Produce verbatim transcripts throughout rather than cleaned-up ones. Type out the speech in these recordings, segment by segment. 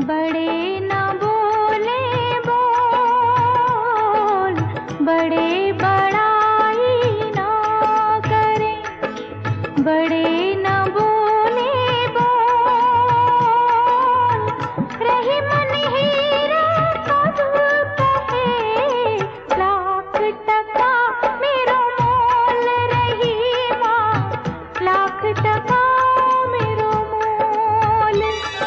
बड़े न बोले बोल, बड़े बड़ाई ना करें, बड़े न बोले बोल, रही मन हीरा कब कहे, लाख टका मेरो मोल, रही माँ लाख टका मेरो मोल।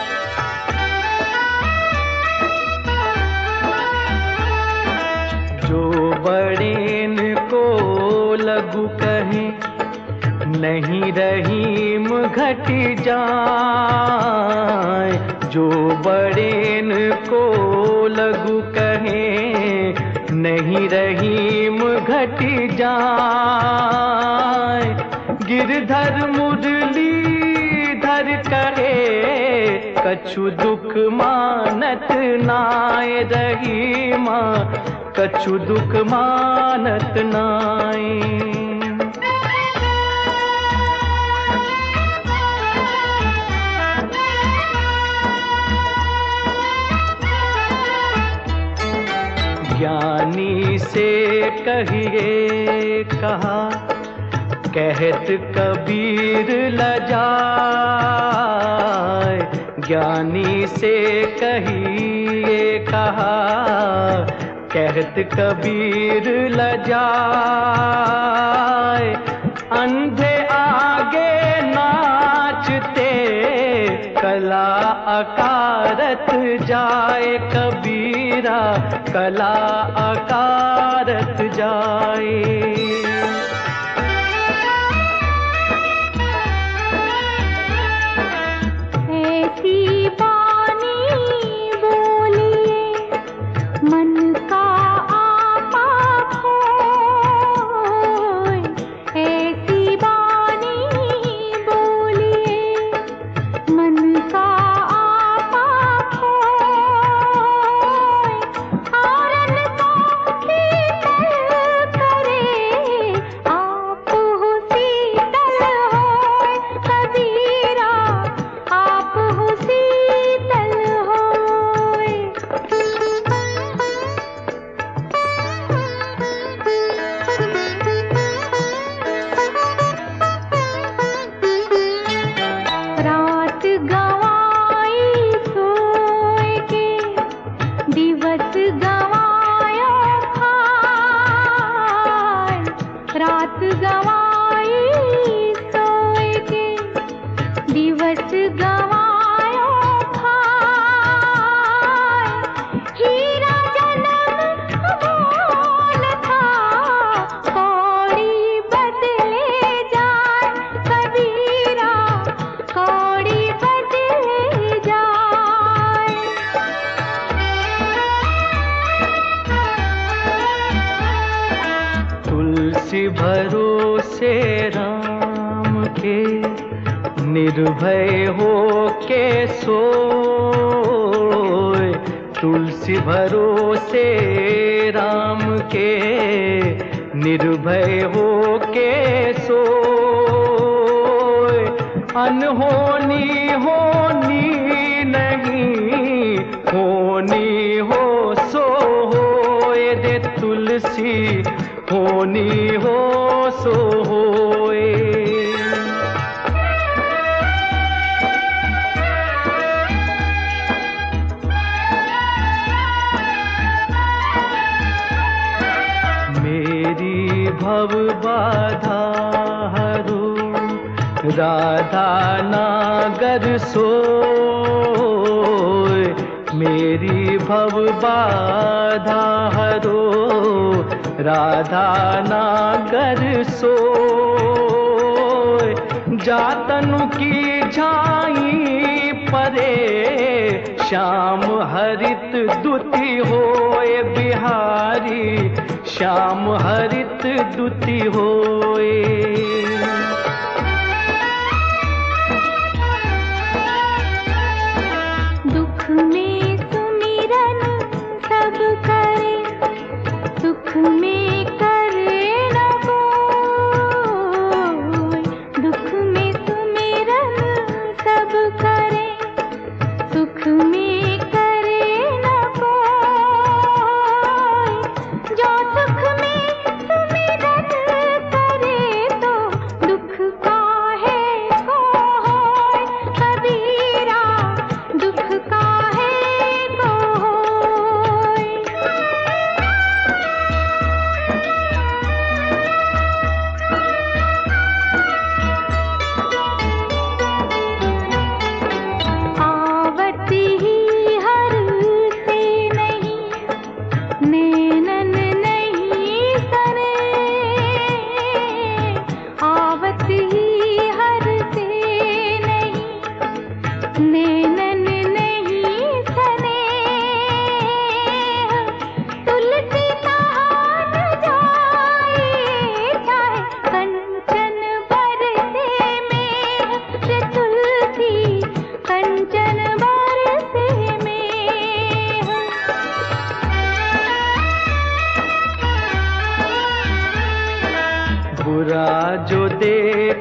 जो बड़ेन को लघु कहे, नहीं रहीम घट जाए। जो बड़ेन को लघु कहे, नहीं रहीम घट जाए। गिरधर मुरलीधर कहे, कछु दुख मानत नाय, रहीमा कछु दुख मानत नाय। ज्ञानी से कहिए कहा, कहत कबीर लजाए। ज्ञानी से कहिए कहा, कहत कबीर लजाए। अंधे आगे नाचते, कला अकारत जाए। कबीरा कला अकारत जाए। ऐसी बानी बोलिए, मन का आपा खोए। ऐसी बानी बोलिए, मन का आपा खोए। आरन को शीतल करे, आप हो शीतल होए। कबीरा आप हो शीतल होए। रात गवाई सोए के, दिवस गवाया खाए। रात गवाई सोए के, दिवस गवाया खाए। हीरा जन्म मोल था, कौड़ी बदले जाए। कबीरा कौड़ी बदले जाए। तुलसी भरोसे राम के, निर्भय हो के सोए। तुलसी भरोसे राम के, निर्भय हो के सोए। अनहोनी होनी नहीं, होनी हो सो होए। रे तुलसी होनी हो सो होए। मेरी भव बाधा हरो, राधा नागर सोए। मेरी भव बाधा हरो, राधा नागर सोए। जातनु की झाई परे, श्याम हरित दुति होए। बिहारी श्याम हरित दुति होए। दुख में सुमिरन सब करे, सुख में करे न कोई। दुख में सुमिरन सब करे, सुख में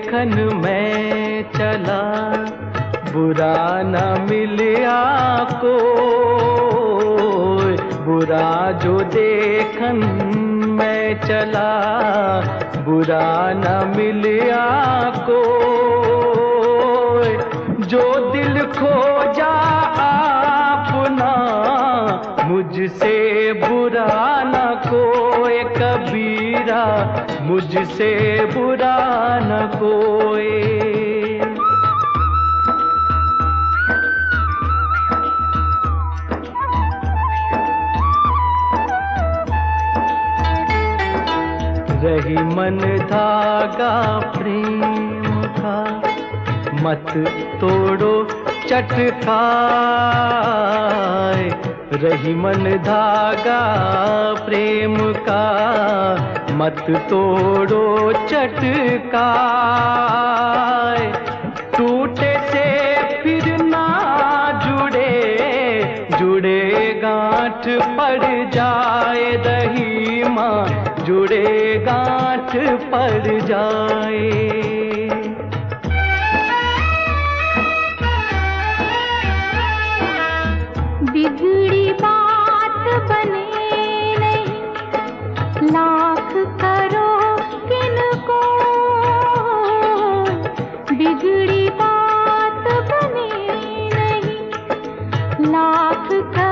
देखन मैं चला, बुरा न मिलिया को, बुरा जो देखन मैं चला, बुरा न मिलिया को, जो दिल खोजा आपना, मुझसे बुरा न कोई कबीरा, मुझसे बुरा न कोई। रही मन धागा प्रेम का, मत तोड़ो चटकाए, रही मन धागा प्रेम का, मत तोड़ो चटकाए, टूटे से फिर ना जुड़े, जुड़े गांठ पड़ जाए, रही माँ जुड़े गांठ पड़ जाए। बिगड़ी बात बने नहीं, लाख करो किनको, बिगड़ी बात बने नहीं, लाख करो